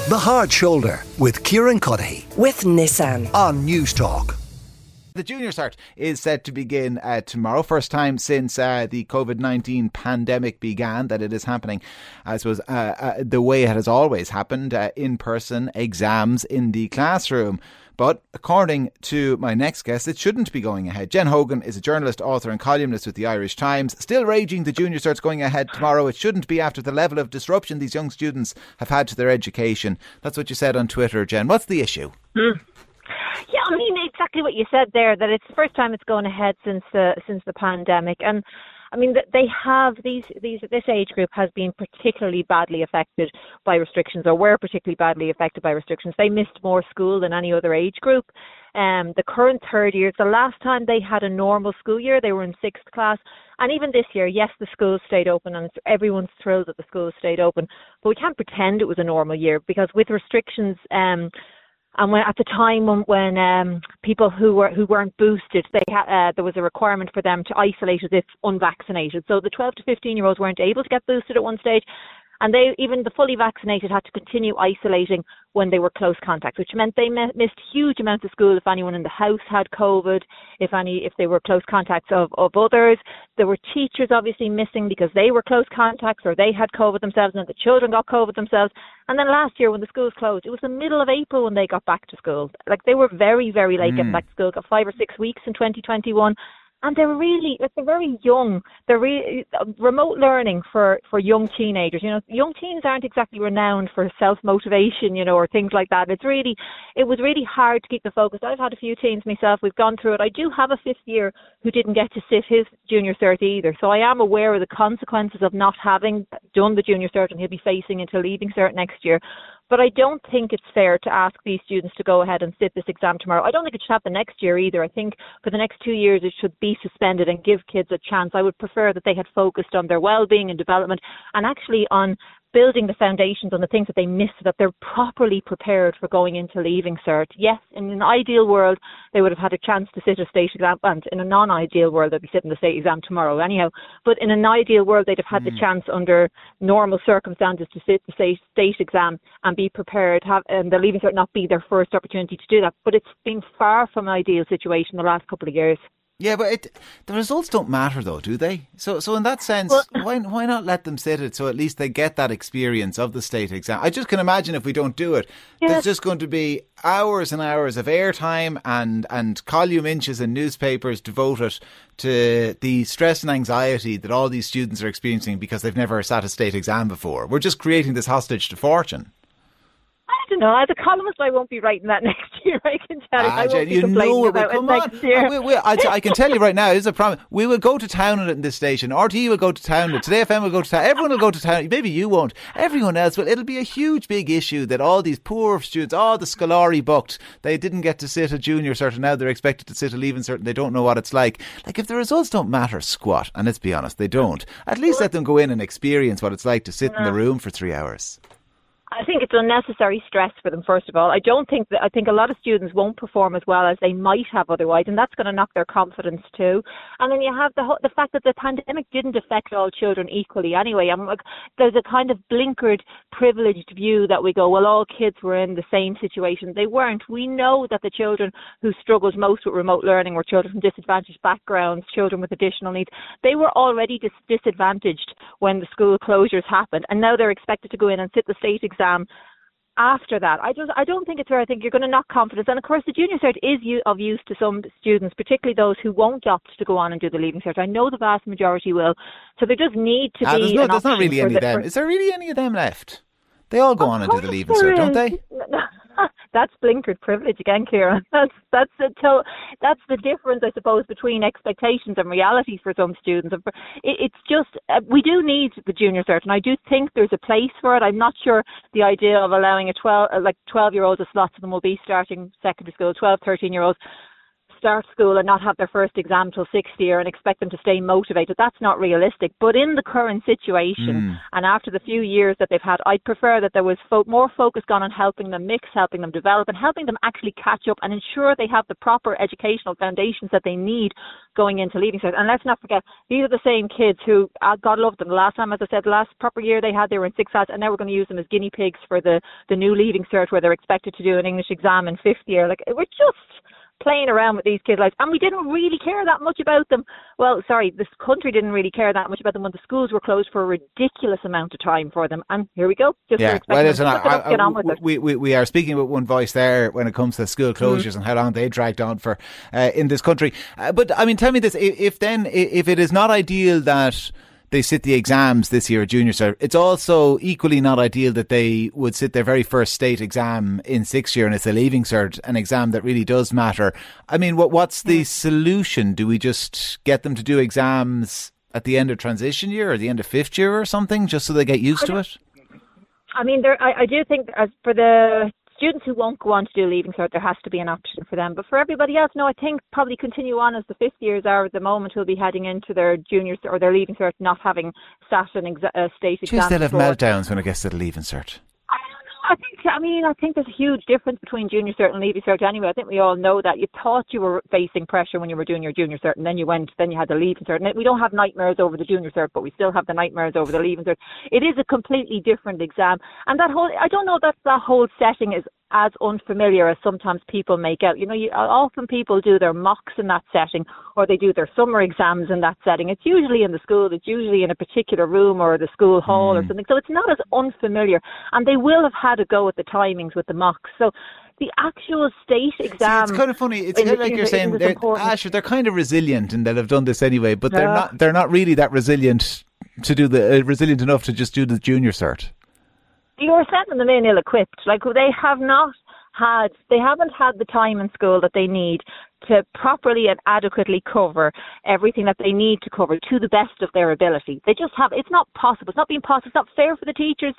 The Hard Shoulder with Kieran Cuddihy with Nissan on News Talk. The Junior Cert is set to begin tomorrow. First time since the COVID-19 pandemic began that it is happening, I suppose, the way it has always happened, in-person exams in the classroom. But according to my next guest, it shouldn't be going ahead. Jen Hogan is a journalist, author and columnist with the Irish Times. Still raging the Junior Cert's going ahead tomorrow. It shouldn't be after the level of disruption these young students have had to their education. That's what you said on Twitter, Jen. What's the issue? Yeah, I mean, exactly what you said there, that it's the first time it's going ahead since the pandemic. And I mean, they have this age group has been particularly badly affected by restrictions, or were particularly badly affected by restrictions. They missed more school than any other age group. The current third years, the last time they had a normal school year, they were in sixth class. And even this year, yes, the schools stayed open, and everyone's thrilled that the schools stayed open. But we can't pretend it was a normal year, because with restrictions, and when at the time when people who weren't boosted, there was a requirement for them to isolate as if unvaccinated. So the 12 to 15-year-olds weren't able to get boosted at one stage, and even the fully vaccinated had to continue isolating when they were close contacts, which meant they missed huge amounts of school if anyone in the house had COVID, if they were close contacts of others. There were teachers obviously missing because they were close contacts or they had COVID themselves, and the children got COVID themselves. And then last year when the schools closed, it was the middle of April when they got back to school. Like, they were very, very late getting back to school, got 5 or 6 weeks in 2021. And they're very young. They're remote learning for young teenagers. You know, young teens aren't exactly renowned for self-motivation, you know, or things like that. It was really hard to keep the focus. I've had a few teens myself. We've gone through it. I do have a fifth year who didn't get to sit his Junior Cert either. So I am aware of the consequences of not having done the Junior Cert, and he'll be facing into Leaving Cert next year. But I don't think it's fair to ask these students to go ahead and sit this exam tomorrow. I don't think it should happen next year either. I think for the next 2 years it should be suspended and give kids a chance. I would prefer that they had focused on their well-being and development, and actually on building the foundations on the things that they missed, so that they're properly prepared for going into Leaving Cert. Yes, in an ideal world, they would have had a chance to sit a state exam, and in a non-ideal world, they'd be sitting the state exam tomorrow anyhow. But in an ideal world, they'd have had the chance under normal circumstances to sit the state exam and be prepared, and the Leaving Cert not be their first opportunity to do that. But it's been far from an ideal situation the last couple of years. Yeah, but the results don't matter though, do they? So in that sense, why not let them sit it, so at least they get that experience of the state exam? I just can imagine if we don't do it, there's just going to be hours and hours of airtime and column inches in newspapers devoted to the stress and anxiety that all these students are experiencing because they've never sat a state exam before. We're just creating this hostage to fortune. I don't know. As a columnist, I won't be writing that next year. I can tell you. I won't be complaining about it next year. I can tell you right now, it's a promise. We will go to town on it in this station. RTE will go to town. Today FM will go to town. Everyone will go to town. Maybe you won't. Everyone else will. It'll be a huge, big issue that all these poor students, the Scolari booked, they didn't get to sit a Junior Cert, and now they're expected to sit a Leaving Cert, and they don't know what it's like. Like, if the results don't matter squat, and let's be honest, they don't, at least let them go in and experience what it's like to sit in the room for 3 hours. I think it's unnecessary stress for them, first of all. I think a lot of students won't perform as well as they might have otherwise, and that's going to knock their confidence too. And then you have the fact that the pandemic didn't affect all children equally anyway. There's a kind of blinkered, privileged view that we go, well, all kids were in the same situation. They weren't. We know that the children who struggled most with remote learning were children from disadvantaged backgrounds, children with additional needs. They were already disadvantaged when the school closures happened, and now they're expected to go in and sit the state exam after that. I don't think it's fair. I think you're going to knock confidence. And of course, the Junior Cert is of use to some students, particularly those who won't opt to go on and do the Leaving Cert. I know the vast majority will. So there does need to be there's not really any of them. Is there really any of them left? They all go on and do the Leaving Cert, don't they? That's blinkered privilege again, Kieran. That's the difference, I suppose, between expectations and reality for some students. It's just we do need the Junior Cert, and I do think there's a place for it. I'm not sure the idea of allowing 12-year-olds, as lots of them will be starting secondary school, 12, 13-year-olds, start school and not have their first exam till sixth year and expect them to stay motivated. That's not realistic. But in the current situation and after the few years that they've had, I'd prefer that there was more focus gone on helping them mix, helping them develop and helping them actually catch up and ensure they have the proper educational foundations that they need going into Leaving Cert. And let's not forget, these are the same kids who, God love them, the last time, as I said, the last proper year they had, they were in 6th class, and now we're going to use them as guinea pigs for the new Leaving Cert where they're expected to do an English exam in 5th year. Like, we're just playing around with these kids' lives, and we didn't really care that much about them. Well, sorry, this country didn't really care that much about them when the schools were closed for a ridiculous amount of time for them. And here we go. Just yeah, well, listen, get on with it. We are speaking with one voice there when it comes to school closures and how long they dragged on for in this country. But I mean, tell me this: if it is not ideal that they sit the exams this year at Junior Cert, it's also equally not ideal that they would sit their very first state exam in 6th year, and it's a Leaving Cert, an exam that really does matter. I mean, what's the solution? Do we just get them to do exams at the end of transition year or the end of 5th year or something, just so they get used to it? I mean, I do think as for the students who won't go on to do Leaving Cert, there has to be an option for them. But for everybody else, no, I think probably continue on as the 5th years are at the moment, who'll be heading into their Junior Cert or their Leaving Cert not having sat an state exam. They'll have meltdowns when it gets to the Leaving Cert. I think there's a huge difference between Junior Cert and Leaving Cert anyway. I think we all know that. You thought you were facing pressure when you were doing your Junior Cert, and then you had the Leaving Cert. And we don't have nightmares over the Junior Cert, but we still have the nightmares over the Leaving Cert. It is a completely different exam. And I don't know that whole setting is as unfamiliar as sometimes people make out. You know, often people do their mocks in that setting, or they do their summer exams in that setting. It's usually in the school, it's usually in a particular room or the school hall or something. So it's not as unfamiliar. And they will have had a go at the timings with the mocks. So the actual state exam... See, it's kind of funny. It's kind of like you're saying, they're kind of resilient and they'll have done this anyway, but they're not really that resilient to do resilient enough to just do the Junior Cert. You're sending them in ill-equipped. Like, they haven't had the time in school that they need to properly and adequately cover everything that they need to cover to the best of their ability. They just have. It's not possible. It's not being possible. It's not fair for the teachers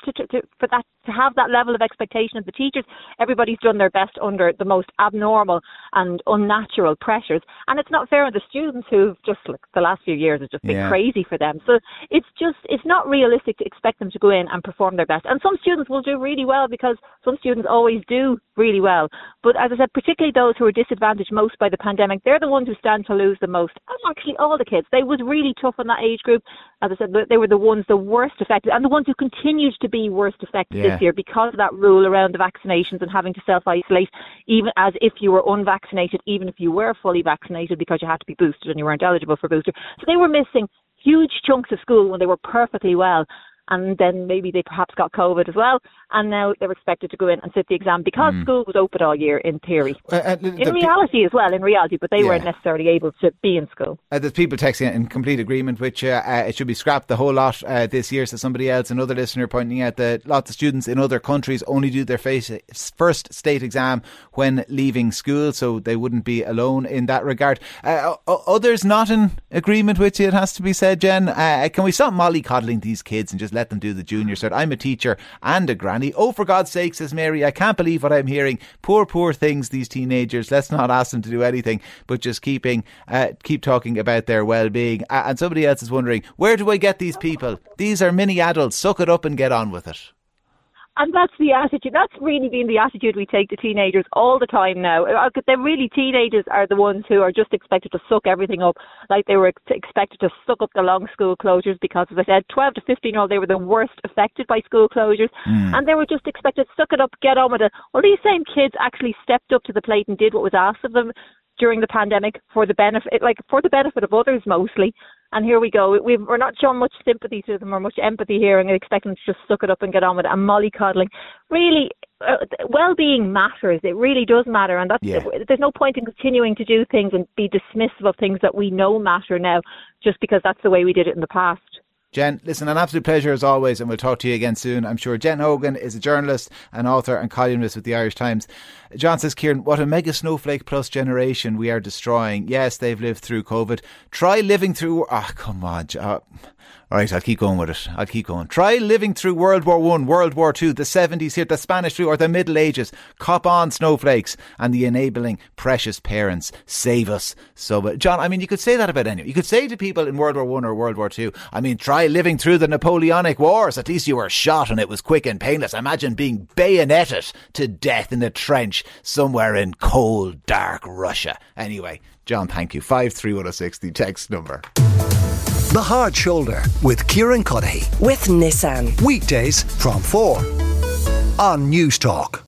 to have that level of expectation of the teachers. Everybody's done their best under the most abnormal and unnatural pressures, and it's not fair on the students who've just, like, the last few years has just been crazy for them. So it's not realistic to expect them to go in and perform their best. And some students will do really well because some students always do really well. But as I said, particularly those who are disadvantaged most by the pandemic, they're the ones who stand to lose the most. And actually all the kids. They was really tough on that age group. As I said, they were the ones the worst affected, and the ones who continued to be worst affected this year because of that rule around the vaccinations and having to self-isolate, even as if you were unvaccinated, even if you were fully vaccinated, because you had to be boosted and you weren't eligible for booster. So they were missing huge chunks of school when they were perfectly well. And then maybe they perhaps got COVID as well, and now they're expected to go in and sit the exam because school was open all year in theory. In reality, but they weren't necessarily able to be in school. There's people texting in complete agreement, which it should be scrapped the whole lot this year. So somebody else, another listener, pointing out that lots of students in other countries only do their first state exam when leaving school, so they wouldn't be alone in that regard. Others not in agreement with you, it has to be said, Jen. Can we stop mollycoddling these kids and just let them do the Junior Cert? I'm a teacher and a granny. Oh, for God's sake, says Mary, I can't believe what I'm hearing. Poor things, these teenagers. Let's not ask them to do anything, but just keep talking about their well-being. And somebody else is wondering, where do I get these people? These are mini adults. Suck it up and get on with it. And that's the attitude. That's really been the attitude we take to teenagers all the time now. They're really, teenagers are the ones who are just expected to suck everything up, like they were expected to suck up the long school closures because, as I said, 12 to 15-year-old, they were the worst affected by school closures, and they were just expected to suck it up, get on with it. Well, these same kids actually stepped up to the plate and did what was asked of them during the pandemic for the benefit of others mostly. And here we go. We're not showing much sympathy to them or much empathy here, and expect them to just suck it up and get on with it. And mollycoddling, really, well-being matters. It really does matter, and there's no point in continuing to do things and be dismissive of things that we know matter now, just because that's the way we did it in the past. Jen, listen, an absolute pleasure as always, and we'll talk to you again soon, I'm sure. Jen Hogan is a journalist, an author and columnist with the Irish Times. John says, Kieran, what a mega snowflake plus generation we are destroying. Yes, they've lived through COVID. Try living through... come on, John. All right, I'll keep going with it. I'll keep going. Try living through World War I, World War II, the 70s here, the Spanish flu or the Middle Ages. Cop on, snowflakes, and the enabling precious parents. Save us. So, John, I mean, you could say that about anyone. You could say to people in World War I or World War II, I mean, try living through the Napoleonic Wars. At least you were shot and it was quick and painless. Imagine being bayoneted to death in a trench somewhere in cold, dark Russia. Anyway, John, thank you. 53106, the text number. The Hard Shoulder with Kieran Cuddihy. With Nissan. Weekdays from 4 on News Talk.